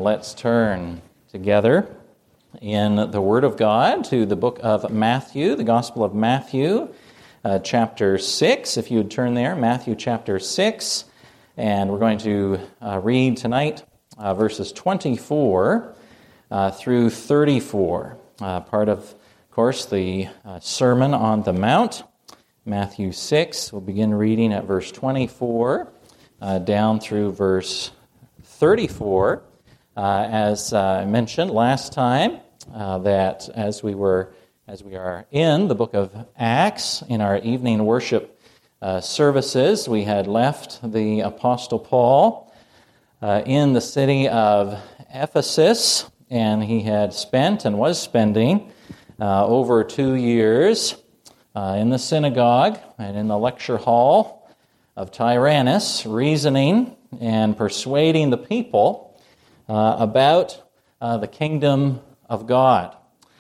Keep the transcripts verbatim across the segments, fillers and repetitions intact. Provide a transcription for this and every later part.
let's turn together in the Word of God to the book of Matthew, the Gospel of Matthew, uh, chapter six. If you would turn there, Matthew chapter six, and we're going to uh, read tonight uh, verses twenty-four uh, through thirty-four, uh, part of, of course, the uh, Sermon on the Mount. Matthew six, we'll begin reading at verse twenty-four uh, down through verse thirty-four. Uh, as uh, I mentioned last time, uh, that as we were, as we are in the book of Acts, in our evening worship uh, services, we had left the Apostle Paul uh, in the city of Ephesus, and he had spent and was spending uh, over two years uh, in the synagogue and in the lecture hall of Tyrannus, reasoning and persuading the people Uh, about uh, the kingdom of God.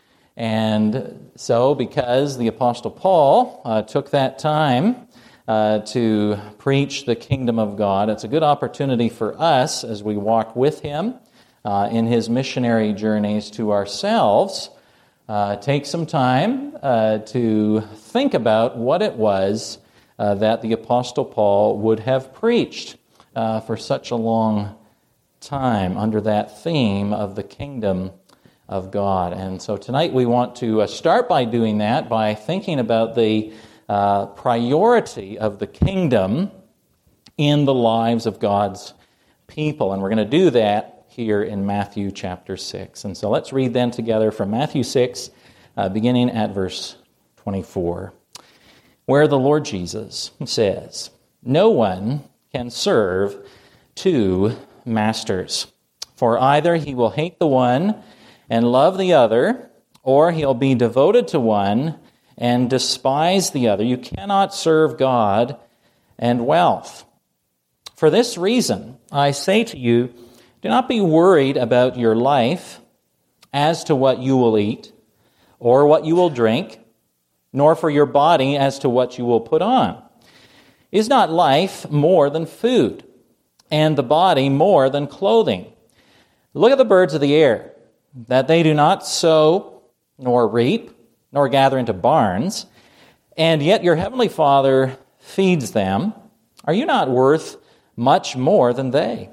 And so, because the Apostle Paul uh, took that time uh, to preach the kingdom of God, it's a good opportunity for us as we walk with him uh, in his missionary journeys to ourselves, uh, take some time uh, to think about what it was uh, that the Apostle Paul would have preached uh, for such a long time under that theme of the kingdom of God. And so tonight we want to uh, start by doing that, by thinking about the uh, priority of the kingdom in the lives of God's people. And we're going to do that here in Matthew chapter six. And so let's read then together from Matthew six, uh, beginning at verse twenty-four, where the Lord Jesus says, "No one can serve two masters. For either he will hate the one and love the other, or he'll be devoted to one and despise the other. You cannot serve God and wealth. For this reason, I say to you, do not be worried about your life as to what you will eat or what you will drink, nor for your body as to what you will put on. Is not life more than food, and the body more than clothing? Look at the birds of the air, that they do not sow, nor reap, nor gather into barns, and yet your heavenly Father feeds them. Are you not worth much more than they?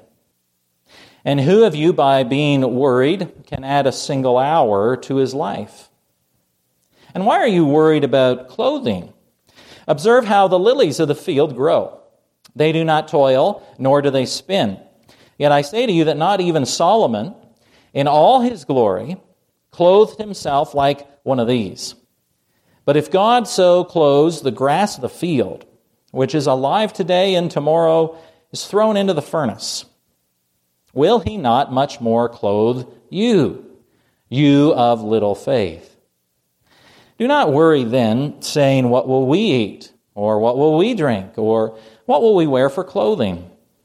And who of you, by being worried, can add a single hour to his life? And why are you worried about clothing? Observe how the lilies of the field grow. They do not toil, nor do they spin. Yet I say to you that not even Solomon, in all his glory, clothed himself like one of these. But if God so clothes the grass of the field, which is alive today and tomorrow is thrown into the furnace, will he not much more clothe you, you of little faith? Do not worry then, saying, what will we eat? Or what will we drink? Or what will we wear for clothing?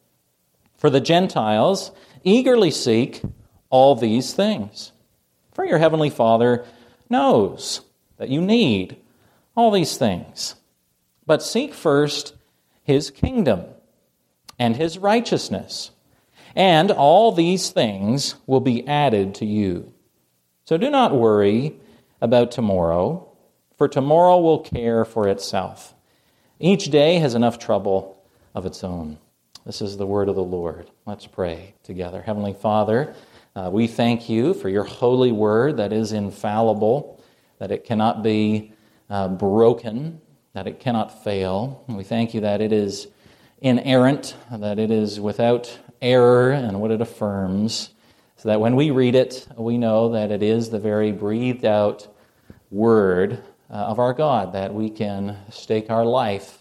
For the Gentiles eagerly seek all these things. For your heavenly Father knows that you need all these things. But seek first his kingdom and his righteousness, and all these things will be added to you. So do not worry about tomorrow, for tomorrow will care for itself. Each day has enough trouble of its own." This is the word of the Lord. Let's pray together. Heavenly Father, uh, we thank you for your holy word that is infallible, that it cannot be uh, broken, that it cannot fail. And we thank you that it is inerrant, that it is without error in what it affirms, so that when we read it, we know that it is the very breathed out word uh, of our God that we can stake our life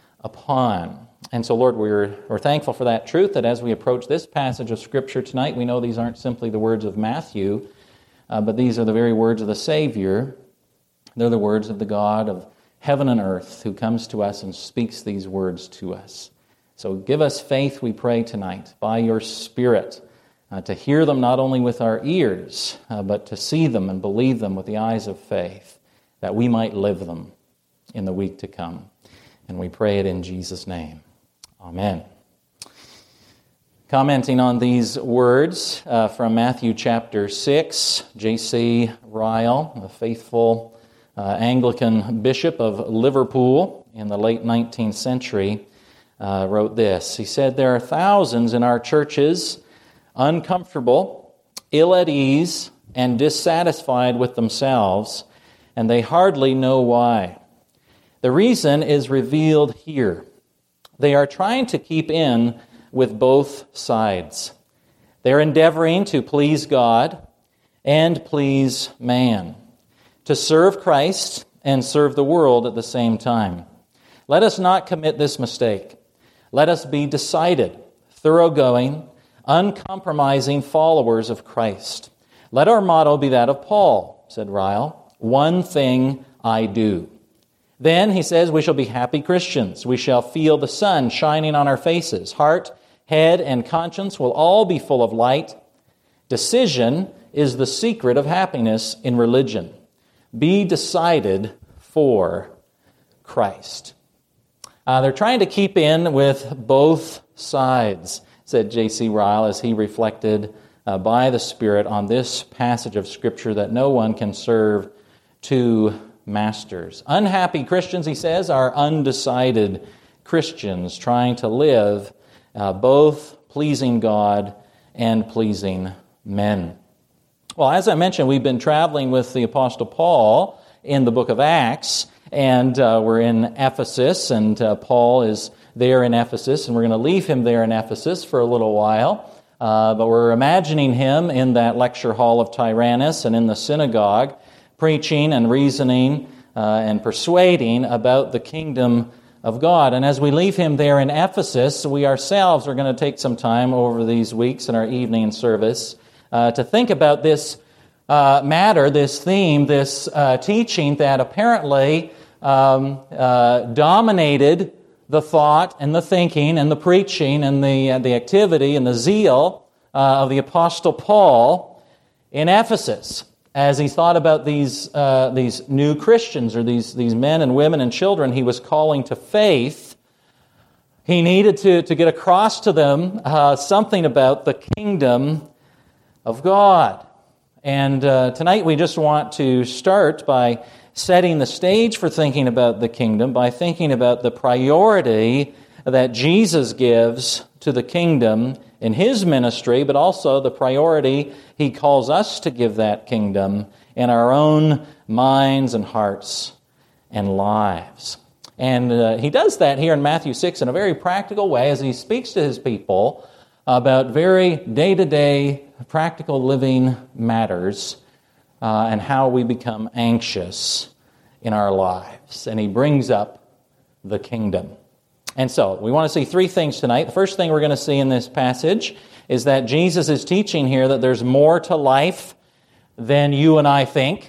upon. And so, Lord, we're, we're thankful for that truth, that as we approach this passage of Scripture tonight, we know these aren't simply the words of Matthew, uh, but these are the very words of the Savior. They're the words of the God of heaven and earth who comes to us and speaks these words to us. So give us faith, we pray tonight, by your Spirit, uh, to hear them not only with our ears, uh, but to see them and believe them with the eyes of faith, that we might live them in the week to come. And we pray it in Jesus' name. Amen. Commenting on these words uh, from Matthew chapter six, J C Ryle, a faithful uh, Anglican bishop of Liverpool in the late nineteenth century, uh, wrote this. He said, "There are thousands in our churches uncomfortable, ill at ease, and dissatisfied with themselves, and they hardly know why. The reason is revealed here. They are trying to keep in with both sides. They're endeavoring to please God and please man, to serve Christ and serve the world at the same time. Let us not commit this mistake. Let us be decided, thoroughgoing, uncompromising followers of Christ. Let our motto be that of Paul," said Ryle, "one thing I do." Then, he says, we shall be happy Christians. We shall feel the sun shining on our faces. Heart, head, and conscience will all be full of light. Decision is the secret of happiness in religion. Be decided for Christ. Uh, they're trying to keep in with both sides, said J C Ryle as he reflected uh, by the Spirit on this passage of Scripture, that no one can serve two masters. Unhappy Christians, he says, are undecided Christians trying to live Uh, both pleasing God and pleasing men. Well, as I mentioned, we've been traveling with the Apostle Paul in the book of Acts, and uh, we're in Ephesus, and uh, Paul is there in Ephesus, and we're going to leave him there in Ephesus for a little while, uh, but we're imagining him in that lecture hall of Tyrannus and in the synagogue, preaching and reasoning uh, and persuading about the kingdom of God. And as we leave him there in Ephesus, we ourselves are going to take some time over these weeks in our evening service uh, to think about this uh, matter, this theme, this uh, teaching that apparently um, uh, dominated the thought and the thinking and the preaching and the, uh, the activity and the zeal uh, of the Apostle Paul in Ephesus, as he thought about these uh, these new Christians, or these, these men and women and children he was calling to faith. He needed to, to get across to them uh, something about the kingdom of God. And uh, tonight we just want to start by setting the stage for thinking about the kingdom, by thinking about the priority that Jesus gives to the kingdom in his ministry, but also the priority he calls us to give that kingdom in our own minds and hearts and lives. And uh, he does that here in Matthew six in a very practical way as he speaks to his people about very day-to-day practical living matters uh, and how we become anxious in our lives. And he brings up the kingdom. And so, we want to see three things tonight. The first thing we're going to see in this passage is that Jesus is teaching here that there's more to life than you and I think.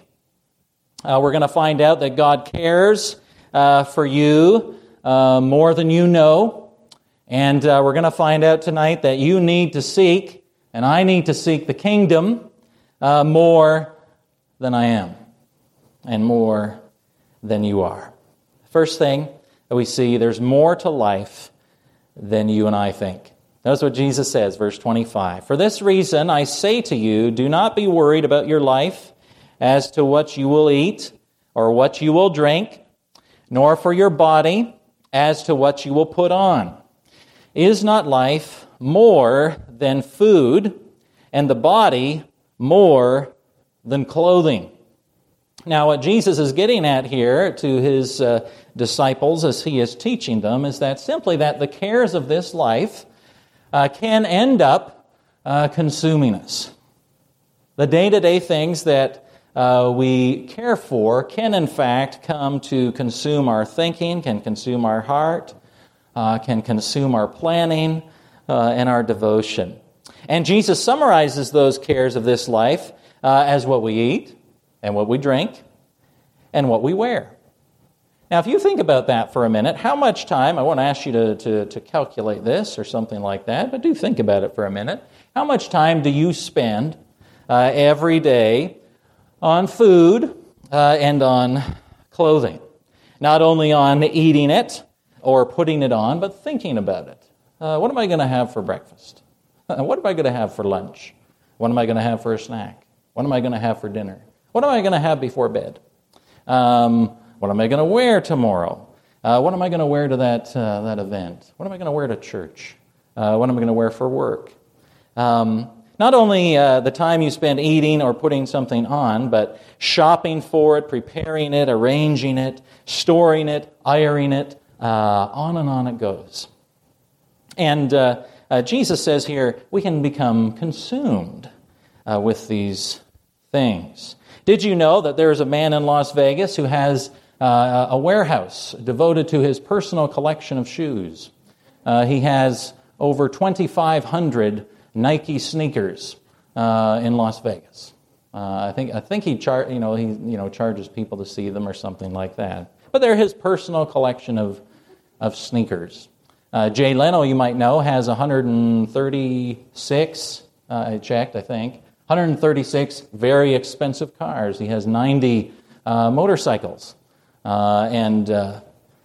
Uh, we're going to find out that God cares uh, for you uh, more than you know. And uh, we're going to find out tonight that you need to seek, and I need to seek the kingdom uh, more than I am, and more than you are. First thing that we see, there's more to life than you and I think. Notice what Jesus says, verse twenty-five. "For this reason I say to you, do not be worried about your life as to what you will eat or what you will drink, nor for your body as to what you will put on. Is not life more than food, and the body more than clothing?" Now, what Jesus is getting at here to his uh, disciples as he is teaching them is that simply that the cares of this life uh, can end up uh, consuming us. The day-to-day things that uh, we care for can in fact come to consume our thinking, can consume our heart, uh, can consume our planning uh, and our devotion. And Jesus summarizes those cares of this life uh, as what we eat, and what we drink, and what we wear. Now, if you think about that for a minute, how much time, I won't ask you to, to, to calculate this or something like that, but do think about it for a minute. How much time do you spend uh, every day on food uh, and on clothing? Not only on eating it or putting it on, but thinking about it. Uh, what am I going to have for breakfast? What am I going to have for lunch? What am I going to have for a snack? What am I going to have for dinner? What am I going to have before bed? Um, what am I going to wear tomorrow? Uh, what am I going to wear to that uh, that event? What am I going to wear to church? Uh, what am I going to wear for work? Um, not only uh, the time you spend eating or putting something on, but shopping for it, preparing it, arranging it, storing it, ironing it, uh, on and on it goes. And uh, uh, Jesus says here, we can become consumed uh, with these things. Did you know that there is a man in Las Vegas who has uh, a warehouse devoted to his personal collection of shoes? Uh, he has over twenty-five hundred Nike sneakers uh, in Las Vegas. Uh, I think I think he char- you know he you know charges people to see them or something like that. But they're his personal collection of of sneakers. Uh, Jay Leno, you might know, has one hundred thirty-six. Uh, I checked, I think. one hundred thirty-six very expensive cars. He has ninety uh, motorcycles, uh, and uh,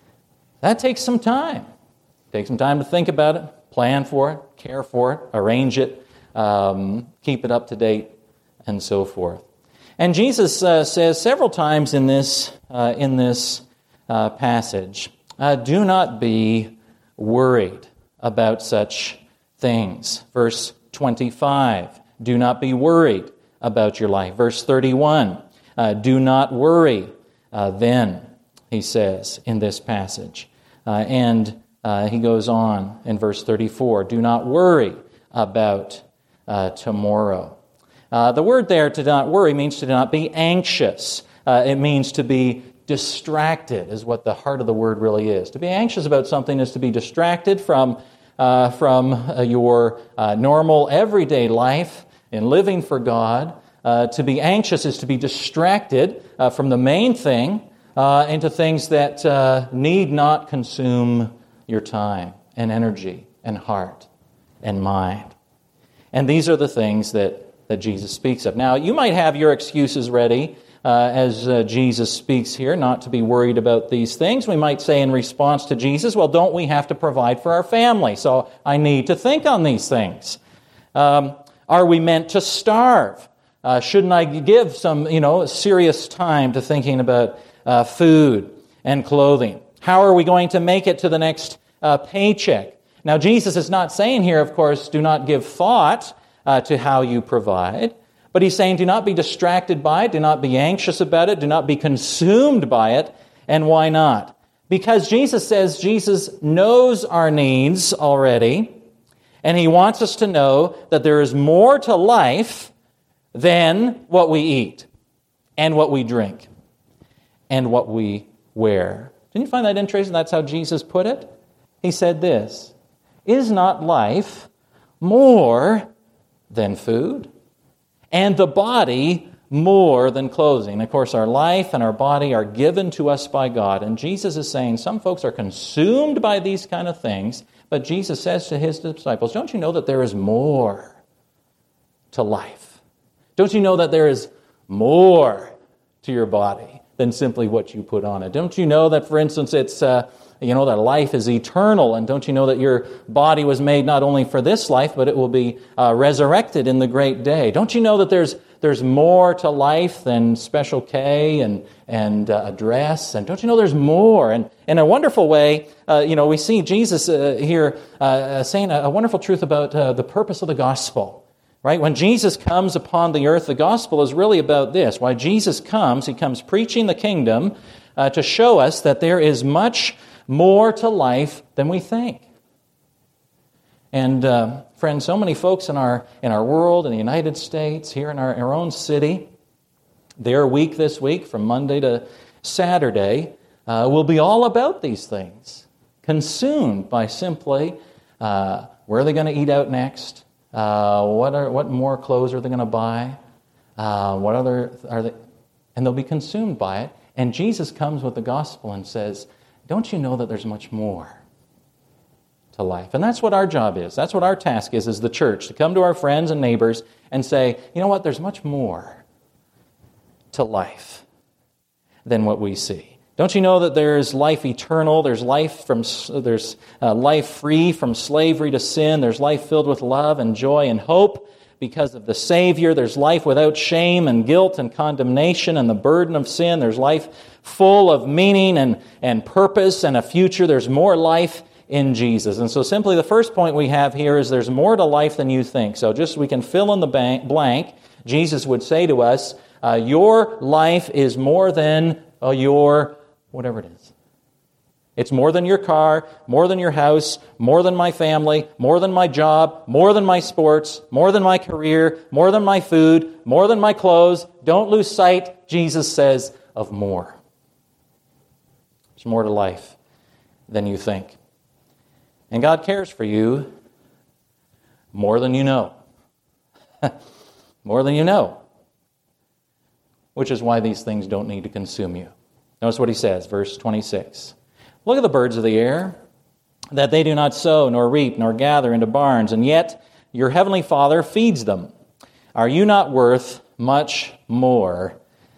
that takes some time. Take some time to think about it, plan for it, care for it, arrange it, um, keep it up to date, and so forth. And Jesus uh, says several times in this uh, in this uh, passage, uh, "Do not be worried about such things." Verse twenty-five. Do not be worried about your life. Verse thirty-one. Uh, do not worry. Uh, then he says in this passage, uh, and. Uh, he goes on in verse thirty-four, do not worry about uh, tomorrow. Uh, the word there, to not worry, means to not be anxious. Uh, it means to be distracted, is what the heart of the word really is. To be anxious about something is to be distracted from, uh, from uh, your uh, normal everyday life in living for God. Uh, to be anxious is to be distracted uh, from the main thing uh, into things that uh, need not consume your time and energy and heart and mind. And these are the things that, that Jesus speaks of. Now, you might have your excuses ready uh, as uh, Jesus speaks here, not to be worried about these things. We might say in response to Jesus, well, don't we have to provide for our family? So I need to think on these things. Um, are we meant to starve? Uh, shouldn't I give some, you know, serious time to thinking about uh, food and clothing? How are we going to make it to the next uh, paycheck? Now, Jesus is not saying here, of course, do not give thought uh, to how you provide. But he's saying do not be distracted by it. Do not be anxious about it. Do not be consumed by it. And why not? Because Jesus says Jesus knows our needs already. And he wants us to know that there is more to life than what we eat and what we drink and what we wear. Didn't you find that interesting? That's how Jesus put it. He said this, is not life more than food? And the body more than clothing? Of course, our life and our body are given to us by God. And Jesus is saying some folks are consumed by these kind of things. But Jesus says to his disciples, don't you know that there is more to life? Don't you know that there is more to your body than simply what you put on it? Don't you know that, for instance, it's uh, you know that life is eternal, and don't you know that your body was made not only for this life, but it will be uh, resurrected in the great day? Don't you know that there's there's more to life than Special K and and uh, a dress? And don't you know there's more? And in a wonderful way, uh, you know, we see Jesus uh, here uh, saying a, a wonderful truth about uh, the purpose of the gospel. Right? When Jesus comes upon the earth, the gospel is really about this. Why Jesus comes, he comes preaching the kingdom uh, to show us that there is much more to life than we think. And uh, friends, so many folks in our in our world, in the United States, here in our, our own city, their week this week, from Monday to Saturday, uh, will be all about these things. Consumed by simply, uh, where are they going to eat out next? Uh, what are what more clothes are they going to buy? Uh, what other are they? And they'll be consumed by it. And Jesus comes with the gospel and says, "Don't you know that there's much more to life?" And that's what our job is. That's what our task is as the church, to come to our friends and neighbors and say, "You know what? There's much more to life than what we see. Don't you know that there's life eternal? There's life from there's uh, life free from slavery to sin. There's life filled with love and joy and hope because of the Savior. There's life without shame and guilt and condemnation and the burden of sin. There's life full of meaning and, and purpose and a future. There's more life in Jesus. And so simply the first point we have here is there's more to life than you think. So just we can fill in the blank. Jesus would say to us, uh, your life is more than uh, your, whatever it is. It's more than your car, more than your house, more than my family, more than my job, more than my sports, more than my career, more than my food, more than my clothes. Don't lose sight, Jesus says, of more. There's more to life than you think. And God cares for you more than you know. More than you know. Which is why these things don't need to consume you. Notice what he says, verse twenty-six. Look at the birds of the air, that they do not sow, nor reap, nor gather into barns, and yet your heavenly Father feeds them. Are you not worth much more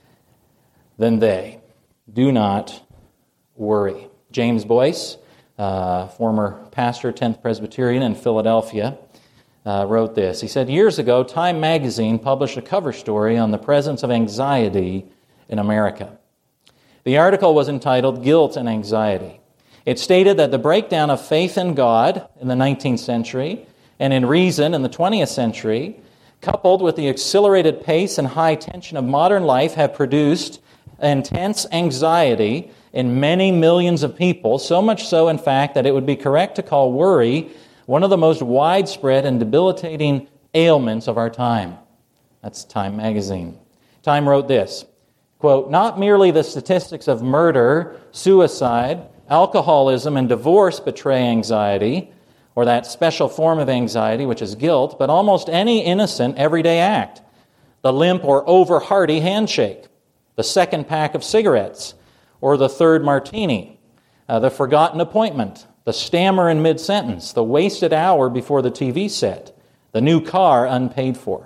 than they? Do not worry. James Boyce, uh, former pastor, tenth Presbyterian in Philadelphia, uh, wrote this. He said, years ago, Time magazine published a cover story on the presence of anxiety in America. The article was entitled Guilt and Anxiety. It stated that the breakdown of faith in God in the nineteenth century and in reason in the twentieth century, coupled with the accelerated pace and high tension of modern life, have produced intense anxiety in many millions of people, so much so, in fact, that it would be correct to call worry one of the most widespread and debilitating ailments of our time. That's Time magazine. Time wrote this, quote, not merely the statistics of murder, suicide, alcoholism, and divorce betray anxiety, or that special form of anxiety, which is guilt, but almost any innocent everyday act. The limp or over-hearty handshake, the second pack of cigarettes, or the third martini, uh, the forgotten appointment, the stammer in mid-sentence, the wasted hour before the T V set, the new car unpaid for.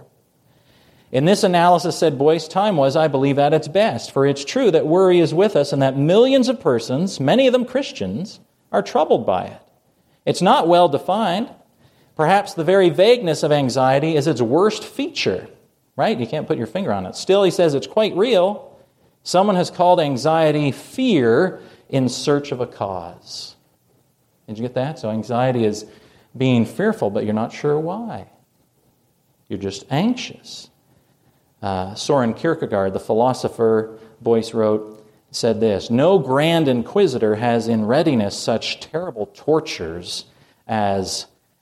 In this analysis, said Boyce, time was, I believe, at its best, for it's true that worry is with us and that millions of persons, many of them Christians, are troubled by it. It's not well defined. Perhaps the very vagueness of anxiety is its worst feature, right? You can't put your finger on it. Still, he says it's quite real. Someone has called anxiety fear in search of a cause. Did you get that? So anxiety is being fearful, but you're not sure why. You're just anxious. Uh, Soren Kierkegaard, the philosopher, Boyce wrote, said this, no grand inquisitor has in readiness such terrible tortures as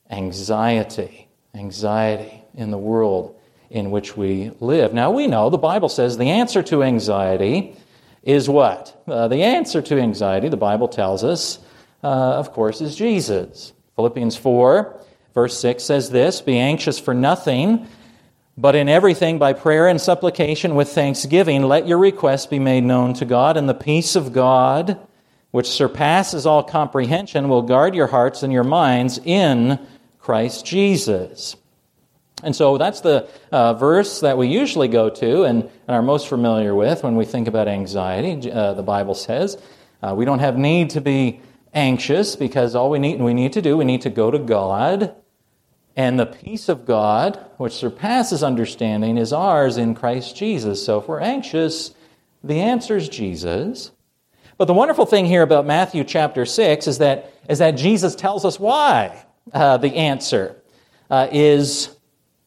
anxiety. Anxiety in the world in which we live. Now we know the Bible says the answer to anxiety is what? Uh, the answer to anxiety, the Bible tells us, uh, of course, is Jesus. Philippians four, verse six says this, be anxious for nothing, but in everything, by prayer and supplication with thanksgiving, let your requests be made known to God, and the peace of God, which surpasses all comprehension, will guard your hearts and your minds in Christ Jesus. And so that's the uh, verse that we usually go to and, and are most familiar with when we think about anxiety. Uh, the Bible says uh, we don't have need to be anxious because all we need we need to do, we need to go to God. And the peace of God, which surpasses understanding, is ours in Christ Jesus. So if we're anxious, the answer is Jesus. But the wonderful thing here about Matthew chapter six is that, is that Jesus tells us why uh, the answer uh, is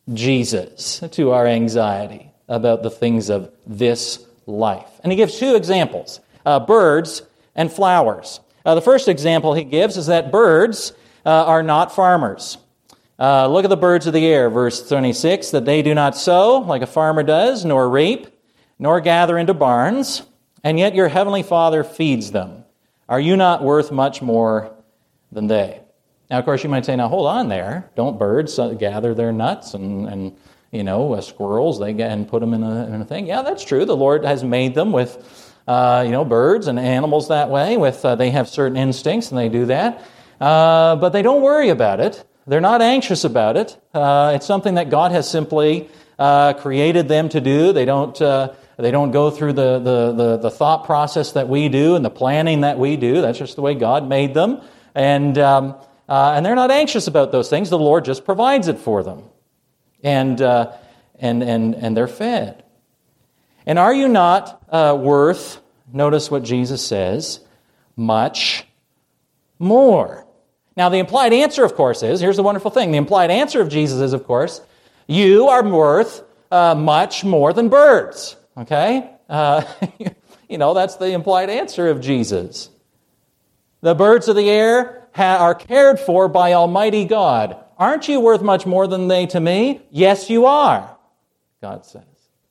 Jesus to our anxiety about the things of this life. And he gives two examples, uh, birds and flowers. Uh, the first example he gives is that birds uh, are not farmers. Uh, look at the birds of the air, verse twenty-six, that they do not sow like a farmer does, nor reap, nor gather into barns, and yet your heavenly Father feeds them. Are you not worth much more than they? Now, of course, you might say, now hold on there. Don't birds uh, gather their nuts and, and you know, uh, squirrels, they get and put them in a, in a thing? Yeah, that's true. The Lord has made them with, uh, you know, birds and animals that way. With uh, they have certain instincts and they do that. Uh, but they don't worry about it. They're not anxious about it. Uh, it's something that God has simply uh, created them to do. They don't uh, They don't go through the, the, the, the thought process that we do and the planning that we do. That's just the way God made them. And, um, uh, and they're not anxious about those things. The Lord just provides it for them. And, uh, and, and, and they're fed. And are you not uh, worth, notice what Jesus says, much more? Now, the implied answer, of course, is, here's the wonderful thing, the implied answer of Jesus is, of course, you are worth uh, much more than birds, okay? Uh, you know, that's the implied answer of Jesus. The birds of the air ha- are cared for by Almighty God. Aren't you worth much more than they to me? Yes, you are, God says.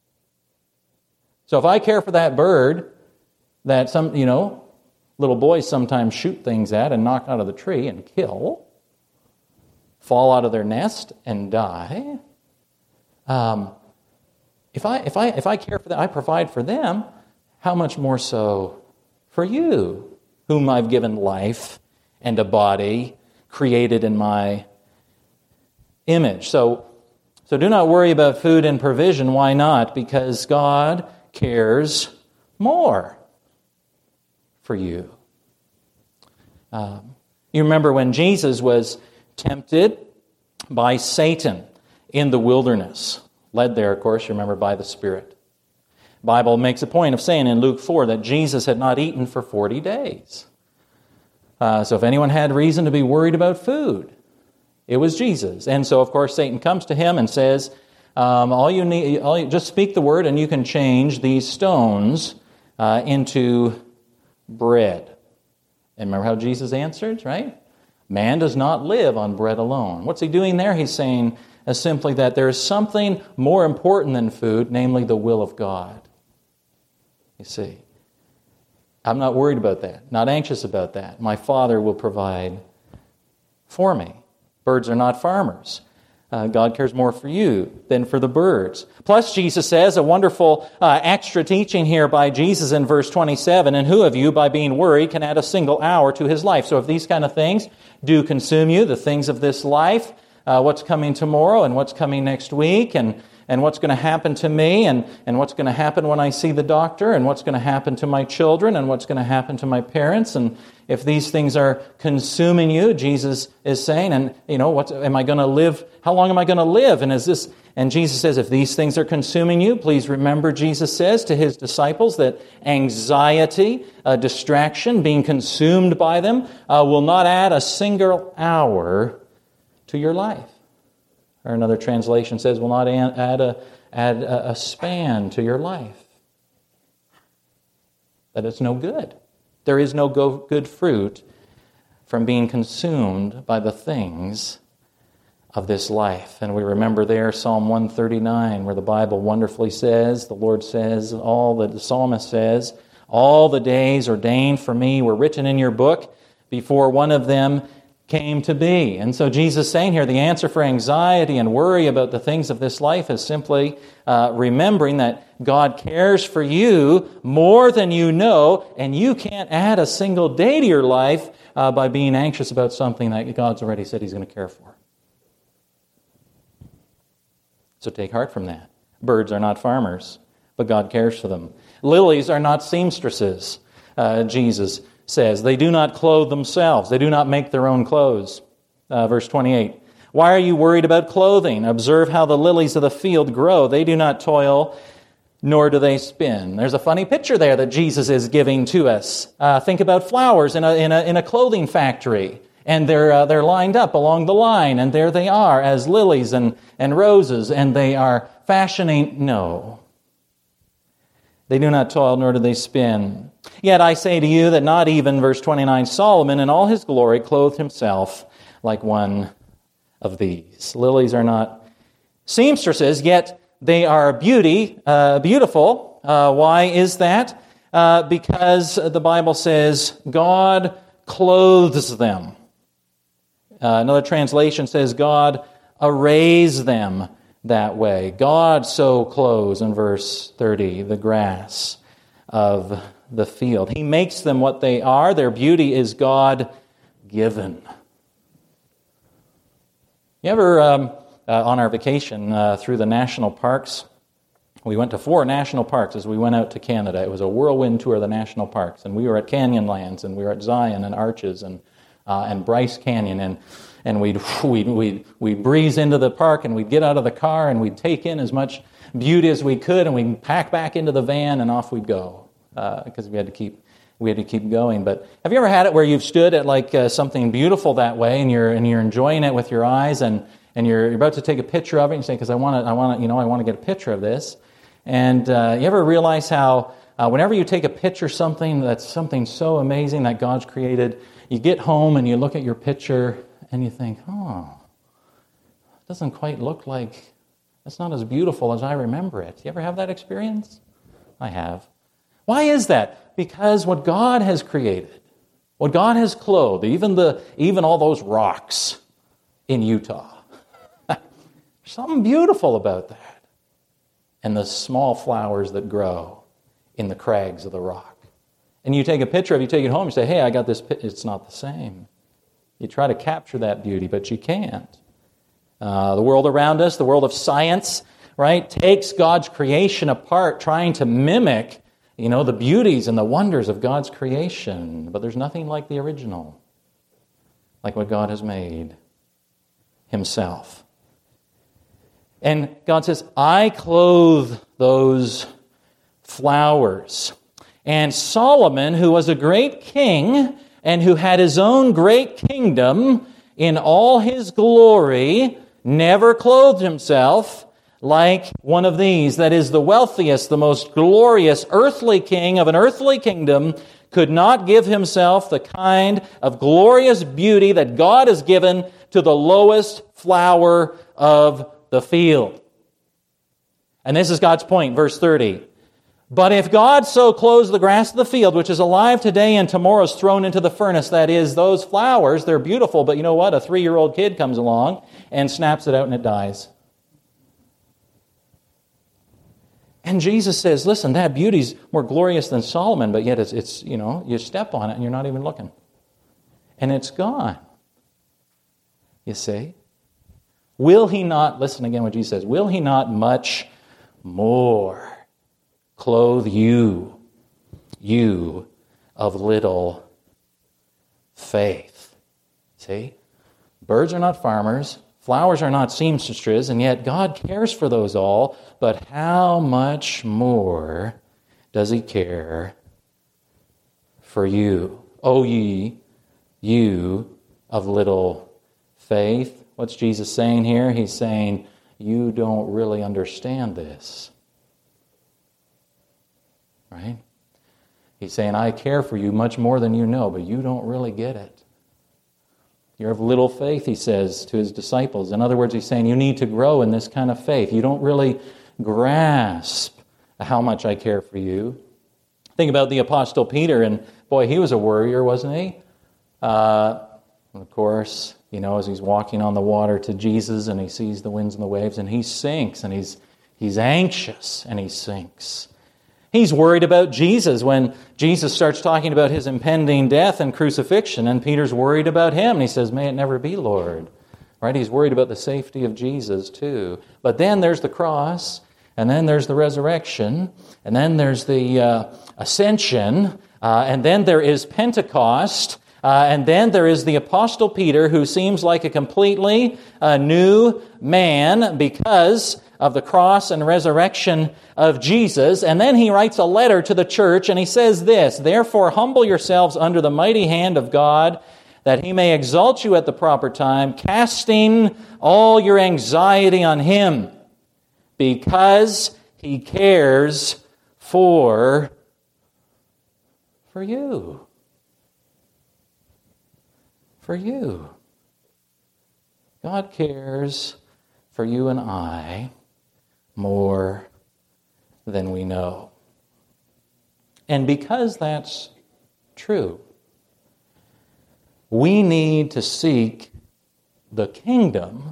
So if I care for that bird that some, you know, little boys sometimes shoot things at and knock out of the tree and kill, fall out of their nest and die. Um, if I if I if I care for them, I provide for them. How much more so for you, whom I've given life and a body created in my image. So, so do not worry about food and provision. Why not? Because God cares more for you. Um, you remember when Jesus was tempted by Satan in the wilderness, led there, of course, you remember, by the Spirit. The Bible makes a point of saying in Luke four that Jesus had not eaten for forty days. Uh, so if anyone had reason to be worried about food, it was Jesus. And so, of course, Satan comes to him and says, um, all you need, all you, just speak the word and you can change these stones uh, into bread. And remember how Jesus answered, right? Man does not live on bread alone. What's he doing there? He's saying uh, simply that there is something more important than food, namely the will of God. You see, I'm not worried about that, not anxious about that. My Father will provide for me. Birds are not farmers. Uh, God cares more for you than for the birds. Plus, Jesus says, a wonderful uh, extra teaching here by Jesus in verse twenty-seven, and who of you, by being worried, can add a single hour to his life? So if these kind of things do consume you, the things of this life, uh, what's coming tomorrow and what's coming next week, and, and what's going to happen to me, and, and what's going to happen when I see the doctor, and what's going to happen to my children, and what's going to happen to my parents, and if these things are consuming you, Jesus is saying, and you know, what am I going to live? How long am I going to live? And is this? And Jesus says, if these things are consuming you, please remember, Jesus says to his disciples, that anxiety, uh, distraction, being consumed by them, uh, will not add a single hour to your life. Or another translation says, will not add a add a, a span to your life. That it's no good. There is no go- good fruit from being consumed by the things of this life. And we remember there Psalm one thirty-nine, where the Bible wonderfully says, the Lord says, all that the psalmist says, all the days ordained for me were written in your book before one of them came to be. And so Jesus is saying here, the answer for anxiety and worry about the things of this life is simply uh, remembering that God cares for you more than you know, and you can't add a single day to your life uh, by being anxious about something that God's already said he's going to care for. So take heart from that. Birds are not farmers, but God cares for them. Lilies are not seamstresses, uh, Jesus says. They do not clothe themselves. They do not make their own clothes. Uh, verse twenty-eight. Why are you worried about clothing? Observe how the lilies of the field grow. They do not toil, nor do they spin. There's a funny picture there that Jesus is giving to us. Uh, think about flowers in a, in a, in a clothing factory. And they're uh, they're lined up along the line, and there they are as lilies and, and roses, and they are fashioning. No. They do not toil, nor do they spin. Yet I say to you that not even, verse twenty-nine, Solomon in all his glory clothed himself like one of these. Lilies are not seamstresses, yet they are beauty, uh, beautiful. Uh, why is that? Uh, because the Bible says God clothes them. Uh, another translation says God arrays them that way. God so clothes, in verse thirty, the grass of the field. He makes them what they are. Their beauty is God-given. You ever, um, uh, on our vacation uh, through the national parks, We went to four national parks as we went out to Canada. It was a whirlwind tour of the national parks, and we were at Canyonlands, and we were at Zion and Arches and uh, and Bryce Canyon, and and we'd we'd we'd we'd breeze into the park, and we'd get out of the car, and we'd take in as much beauty as we could, and we'd pack back into the van, and off we'd go because uh, we had to keep we had to keep going. But have you ever had it where you've stood at like uh, something beautiful that way, and you're and you're enjoying it with your eyes, and and you're, you're about to take a picture of it, and you say, because I want to I want to you know I want to get a picture of this. And uh, you ever realize how uh, whenever you take a picture something that's something so amazing that God's created, you get home and you look at your picture and you think, oh, it doesn't quite look like, it's not as beautiful as I remember it. You ever have that experience? I have. Why is that? Because what God has created, what God has clothed, even the even all those rocks in Utah, there's something beautiful about that. And the small flowers that grow in the crags of the rock. And you take a picture of it, you take it home, you say, hey, I got this picture. It's not the same. You try to capture that beauty, but you can't. Uh, the world around us, the world of science, right, takes God's creation apart, trying to mimic, you know, the beauties and the wonders of God's creation. But there's nothing like the original, like what God has made Himself. And God says, I clothe those flowers. And Solomon, who was a great king and who had his own great kingdom in all his glory, never clothed himself like one of these. That is, the wealthiest, the most glorious earthly king of an earthly kingdom could not give himself the kind of glorious beauty that God has given to the lowest flower of the field. And this is God's point, verse thirty. But if God so clothes the grass of the field, which is alive today and tomorrow is thrown into the furnace, that is, those flowers, they're beautiful, but you know what? A three-year-old kid comes along and snaps it out and it dies. And Jesus says, listen, that beauty's more glorious than Solomon, but yet it's, it's, you know, you step on it and you're not even looking. And it's gone. You see? Will He not, listen again what Jesus says, will He not much more clothe you, you of little faith? See? Birds are not farmers, flowers are not seamstresses, and yet God cares for those all, but how much more does He care for you? O ye, you of little faith. What's Jesus saying here? He's saying, you don't really understand this. Right? He's saying, I care for you much more than you know, but you don't really get it. You're of little faith, He says to His disciples. In other words, He's saying, you need to grow in this kind of faith. You don't really grasp how much I care for you. Think about the Apostle Peter, and boy, he was a worrier, wasn't he? Uh, of course, you know, as he's walking on the water to Jesus and he sees the winds and the waves and he sinks and he's he's anxious and he sinks. He's worried about Jesus when Jesus starts talking about His impending death and crucifixion, and Peter's worried about him. And he says, may it never be, Lord. Right? He's worried about the safety of Jesus too. But then there's the cross, and then there's the resurrection, and then there's the uh, ascension, uh, and then there is Pentecost. Uh, and then there is the Apostle Peter, who seems like a completely uh, new man because of the cross and resurrection of Jesus. And then he writes a letter to the church, and he says this, therefore humble yourselves under the mighty hand of God, that He may exalt you at the proper time, casting all your anxiety on Him, because He cares for, for you. For you. God cares for you and I more than we know. And because that's true, we need to seek the kingdom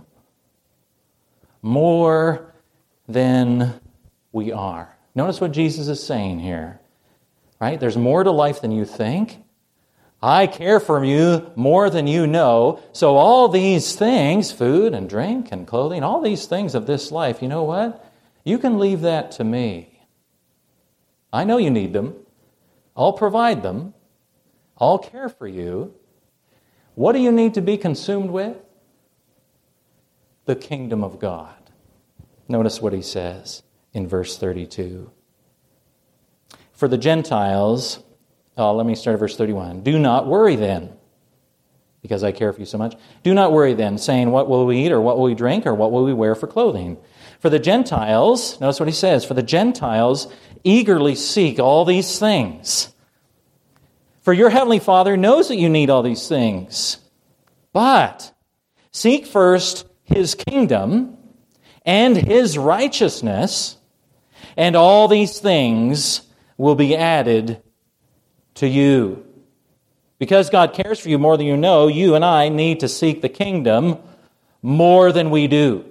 more than we are. Notice what Jesus is saying here. Right? There's more to life than you think. I care for you more than you know. So all these things, food and drink and clothing, all these things of this life, you know what? You can leave that to me. I know you need them. I'll provide them. I'll care for you. What do you need to be consumed with? The kingdom of God. Notice what he says in verse thirty-two. For the Gentiles, oh, let me start at verse thirty-one. Do not worry then, because I care for you so much. Do not worry then, saying, what will we eat, or what will we drink, or what will we wear for clothing? For the Gentiles, notice what he says, for the Gentiles eagerly seek all these things. For your heavenly Father knows that you need all these things. But seek first his kingdom and his righteousness, and all these things will be added to you. Because God cares for you more than you know, you and I need to seek the kingdom more than we do.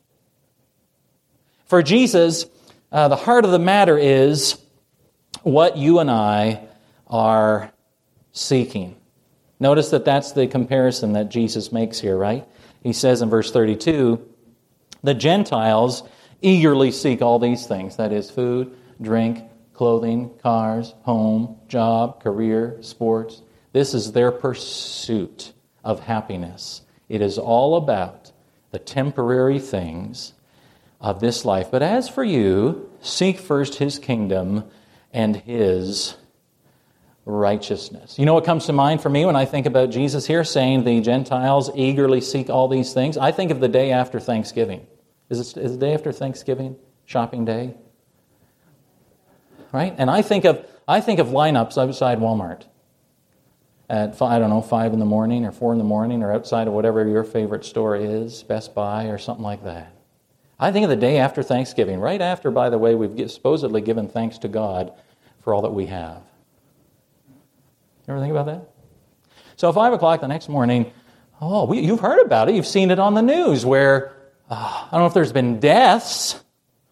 For Jesus, uh, the heart of the matter is what you and I are seeking. Notice that that's the comparison that Jesus makes here, right? He says in verse thirty-two, the Gentiles eagerly seek all these things, that is, food, drink, clothing, cars, home, job, career, sports. This is their pursuit of happiness. It is all about the temporary things of this life. But as for you, seek first his kingdom and his righteousness. You know what comes to mind for me when I think about Jesus here saying the Gentiles eagerly seek all these things? I think of the day after Thanksgiving. Is it is the day after Thanksgiving shopping day? Right? And I think of I think of lineups outside Walmart at I don't know five in the morning or four in the morning or outside of whatever your favorite store is, Best Buy or something like that. I think of the day after Thanksgiving, right after, by the way, we've supposedly given thanks to God for all that we have. You ever think about that? So at five o'clock the next morning, oh, we, you've heard about it. You've seen it on the news where, uh, I don't know if there's been deaths.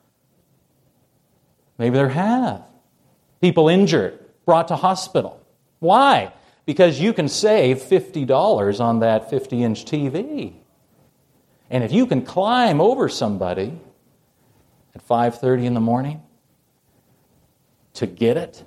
Maybe there have. People injured, brought to hospital. Why? Because you can save fifty dollars on that fifty-inch T V. And if you can climb over somebody at five thirty in the morning to get it,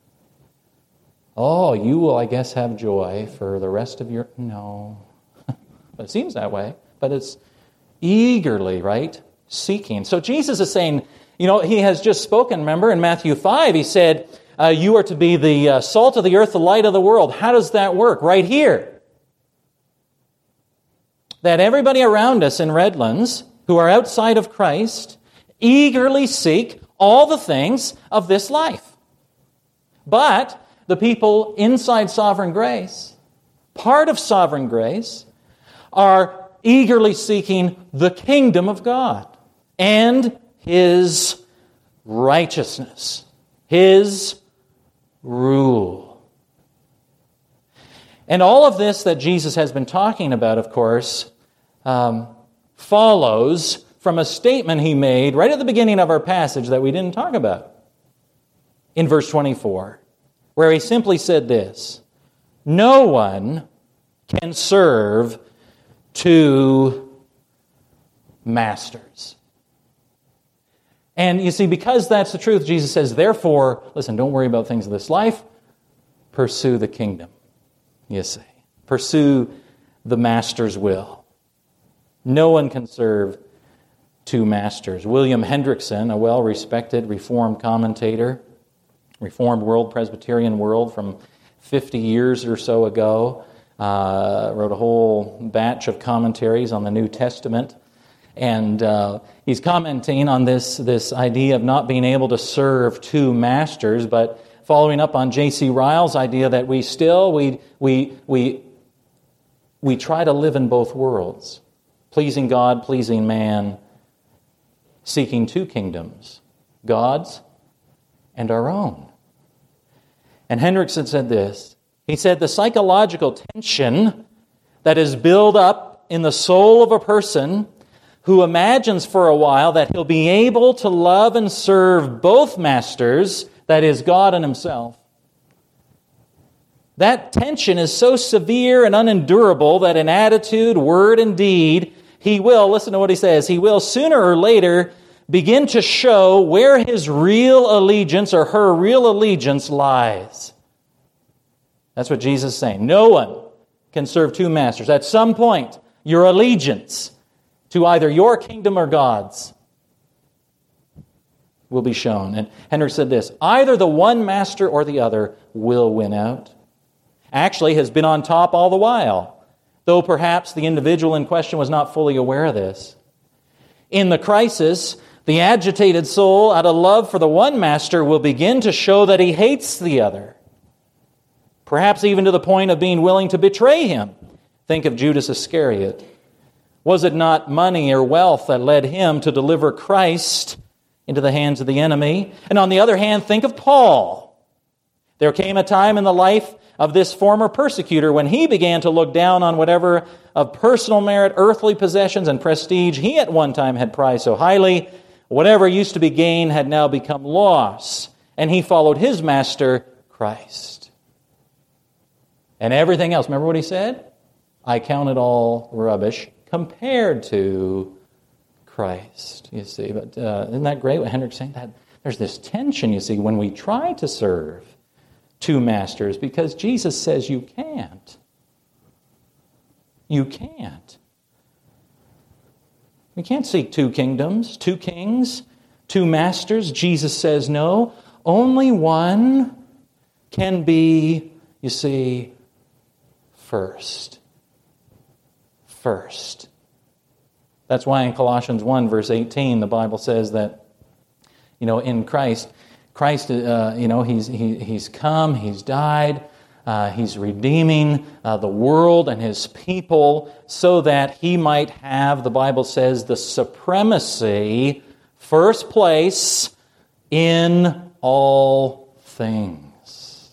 oh, you will, I guess, have joy for the rest of your... No. But it seems that way. But it's eagerly, right, seeking. So Jesus is saying, you know, he has just spoken, remember, in Matthew five, he said, uh, you are to be the uh, salt of the earth, the light of the world. How does that work? Right here. That everybody around us in Redlands, who are outside of Christ, eagerly seek all the things of this life. But the people inside Sovereign Grace, part of Sovereign Grace, are eagerly seeking the kingdom of God and his righteousness, his rule. And all of this that Jesus has been talking about, of course, um, follows from a statement he made right at the beginning of our passage that we didn't talk about. In verse twenty-four, where he simply said this, no one can serve two masters. And you see, because that's the truth, Jesus says, therefore, listen, don't worry about things of this life. Pursue the kingdom, you see. Pursue the master's will. No one can serve two masters. William Hendrickson, a well-respected Reformed commentator, Reformed World, Presbyterian World from fifty years or so ago, uh, wrote a whole batch of commentaries on the New Testament. And uh, he's commenting on this, this idea of not being able to serve two masters, but following up on J C Ryle's idea that we still, we, we, we, we try to live in both worlds, pleasing God, pleasing man, seeking two kingdoms, God's and our own. And Hendrickson said this. He said, the psychological tension that is built up in the soul of a person who imagines for a while that he'll be able to love and serve both masters, that is, God and himself. That tension is so severe and unendurable that in attitude, word, and deed, he will, listen to what he says, he will sooner or later begin to show where his real allegiance or her real allegiance lies. That's what Jesus is saying. No one can serve two masters. At some point, your allegiance to either your kingdom or God's will be shown. And Hendricks said this, either the one master or the other will win out. Actually has been on top all the while, though perhaps the individual in question was not fully aware of this. In the crisis, the agitated soul, out of love for the one master, will begin to show that he hates the other, perhaps even to the point of being willing to betray him. Think of Judas Iscariot. Was it not money or wealth that led him to deliver Christ into the hands of the enemy? And on the other hand, think of Paul. There came a time in the life of this former persecutor when he began to look down on whatever of personal merit, earthly possessions, and prestige he at one time had prized so highly. Whatever used to be gain had now become loss, and he followed his master, Christ. And everything else, remember what he said? I count it all rubbish compared to Christ, you see. But uh, isn't that great what Hendricks saying? That there's this tension, you see, when we try to serve two masters, because Jesus says you can't. You can't. We can't seek two kingdoms, two kings, two masters. Jesus says no. Only one can be, you see, first. First. That's why in Colossians one, verse eighteen, the Bible says that, you know, in Christ, Christ, uh, you know, he's he, he's come, he's died, uh, he's redeeming uh, the world and his people so that he might have, the Bible says, the supremacy, first place in all things.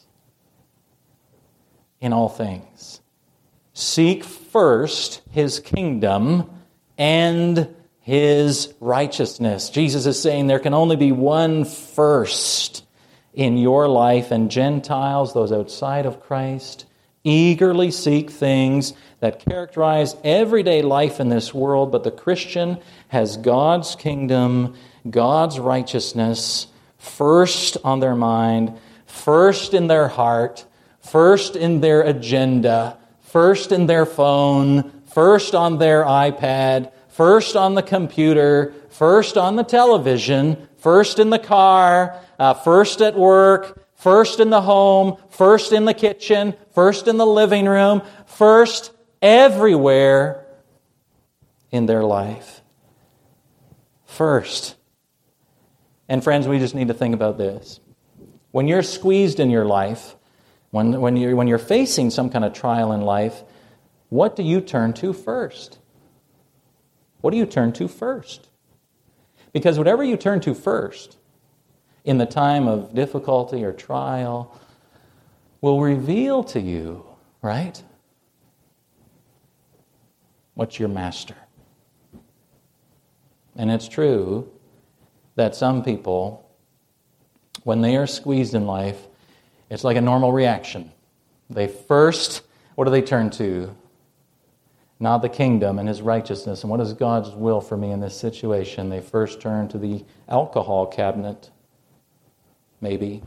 In all things. Seek first his kingdom and his righteousness. Jesus is saying there can only be one first in your life, and Gentiles, those outside of Christ, eagerly seek things that characterize everyday life in this world, but the Christian has God's kingdom, God's righteousness first on their mind, first in their heart, first in their agenda, first in their phone, first on their iPad, first on the computer, first on the television, first in the car, uh, first at work, first in the home, first in the kitchen, first in the living room, first everywhere in their life. First. And friends, we just need to think about this. When you're squeezed in your life, when, when, you're, when you're facing some kind of trial in life, what do you turn to first? What do you turn to first? Because whatever you turn to first in the time of difficulty or trial will reveal to you, right, what's your master. And it's true that some people, when they are squeezed in life, it's like a normal reaction. They first, what do they turn to? Not the kingdom and his righteousness. And what is God's will for me in this situation? They first turn to the alcohol cabinet. Maybe.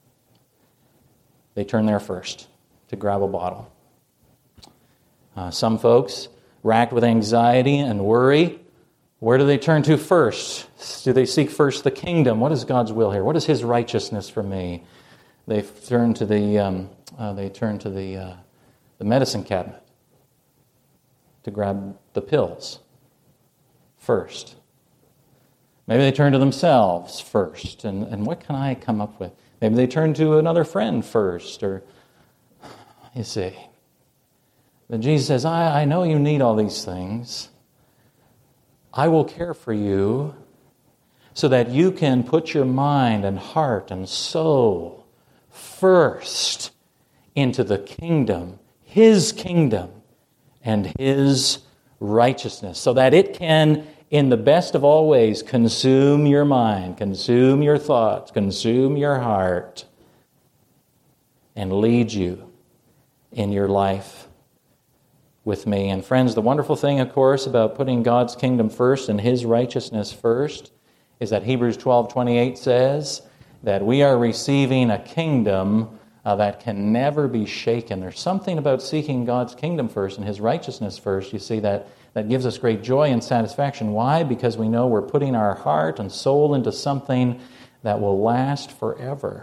They turn there first to grab a bottle. Uh, some folks, racked with anxiety and worry, where do they turn to first? Do they seek first the kingdom? What is God's will here? What is his righteousness for me? They turn to the um, uh, they turn to the uh, the medicine cabinet to grab the pills first. Maybe they turn to themselves first, and, and what can I come up with? Maybe they turn to another friend first, or, you see. But Jesus says, I, I know you need all these things. I will care for you so that you can put your mind and heart and soul first into the kingdom, his kingdom, and his righteousness, so that it can, in the best of all ways, consume your mind, consume your thoughts, consume your heart, and lead you in your life with me. And friends, the wonderful thing, of course, about putting God's kingdom first and his righteousness first is that Hebrews twelve twenty-eight says that we are receiving a kingdom uh, that can never be shaken. There's something about seeking God's kingdom first and His righteousness first, you see, that, that gives us great joy and satisfaction. Why? Because we know we're putting our heart and soul into something that will last forever.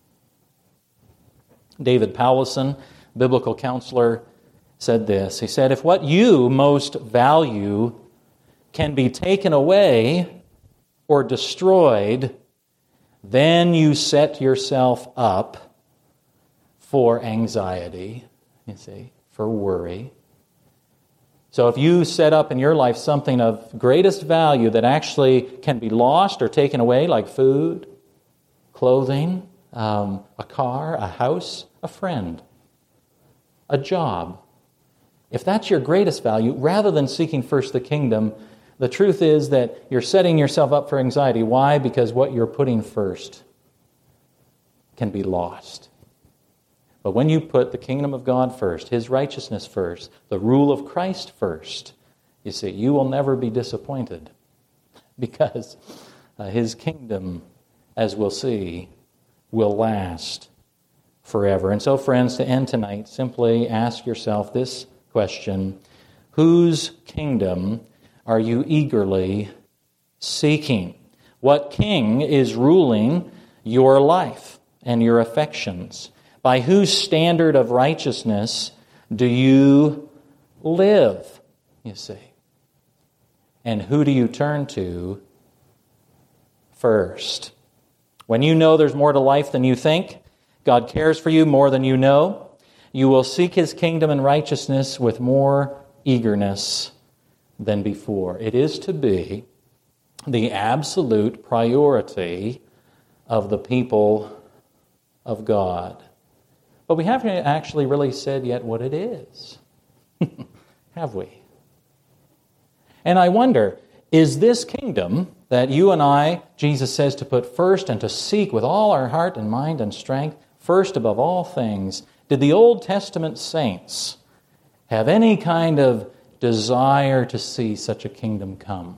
David Powlison, biblical counselor, said this. He said, if what you most value can be taken away or destroyed, then you set yourself up for anxiety, you see, for worry. So if you set up in your life something of greatest value that actually can be lost or taken away, like food, clothing, um, a car, a house, a friend, a job, if that's your greatest value, rather than seeking first the kingdom, the truth is that you're setting yourself up for anxiety. Why? Because what you're putting first can be lost. But when you put the kingdom of God first, His righteousness first, the rule of Christ first, you see, you will never be disappointed because uh, His kingdom, as we'll see, will last forever. And so, friends, to end tonight, simply ask yourself this question: whose kingdom are you eagerly seeking? What king is ruling your life and your affections? By whose standard of righteousness do you live, you see? And who do you turn to first? When you know there's more to life than you think, God cares for you more than you know, you will seek His kingdom and righteousness with more eagerness than before. It is to be the absolute priority of the people of God. But we haven't actually really said yet what it is. Have we? And I wonder, is this kingdom that you and I, Jesus says, to put first and to seek with all our heart and mind and strength, first above all things, did the Old Testament saints have any kind of desire to see such a kingdom come?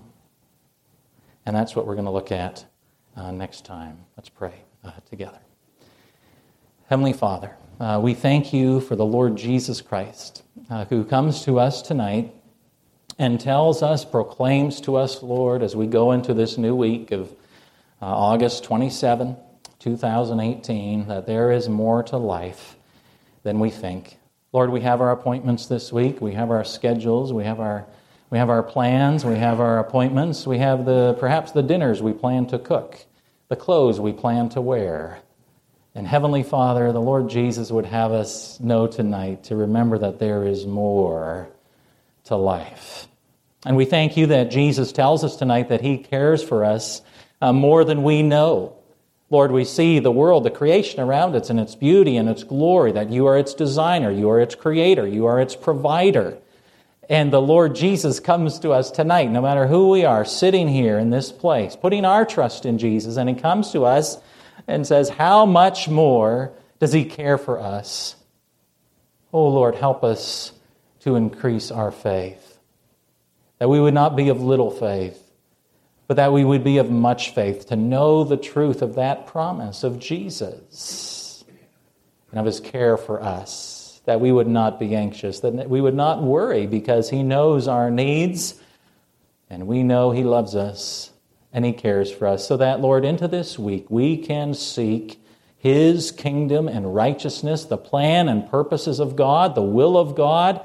And that's what we're going to look at uh, next time. Let's pray uh, together. Heavenly Father, uh, we thank You for the Lord Jesus Christ, uh, who comes to us tonight and tells us, proclaims to us, Lord, as we go into this new week of uh, August twenty-seventh, twenty eighteen, that there is more to life than we think. Lord, we have our appointments this week. We have our schedules. We have our we have our plans. We have our appointments. We have the perhaps the dinners we plan to cook, the clothes we plan to wear. And Heavenly Father, the Lord Jesus would have us know tonight to remember that there is more to life. And we thank You that Jesus tells us tonight that He cares for us uh, more than we know. Lord, we see the world, the creation around us, and its beauty and its glory, that You are its designer, You are its creator, You are its provider. And the Lord Jesus comes to us tonight, no matter who we are, sitting here in this place, putting our trust in Jesus, and He comes to us and says, how much more does He care for us? Oh, Lord, help us to increase our faith, that we would not be of little faith, but that we would be of much faith, to know the truth of that promise of Jesus and of His care for us, that we would not be anxious, that we would not worry, because He knows our needs, and we know He loves us and He cares for us. So that, Lord, into this week we can seek His kingdom and righteousness, the plan and purposes of God, the will of God,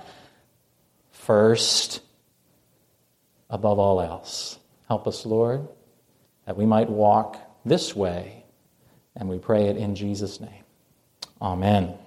first above all else. Help us, Lord, that we might walk this way, and we pray it in Jesus' name. Amen.